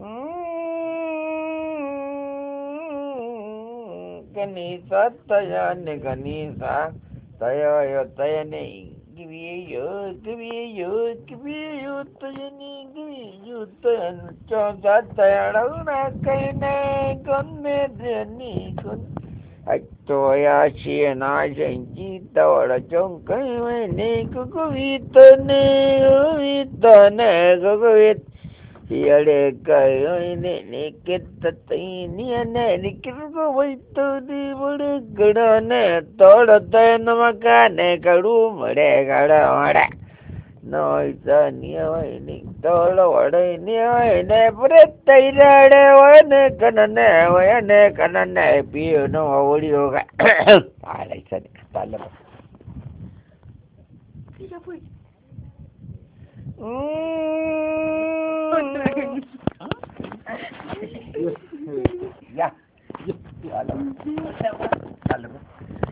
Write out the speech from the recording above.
Ganisa tayane ganisa tayo tayane give you tayane give you tayan chosa tayana na kaine gonne deni gon Toya chi na jenji tawara chong kai ne kukuvitane Yale kayo ni kita ini ane ni kirko waito di bulu gada ne toda tena makane karu mare gada mare no isa ni awai ni tola wada ni awai ne preta irade wane kanane piyo no awuri oga ala isa ni tala ba Ya. Ya. Alam. Alam.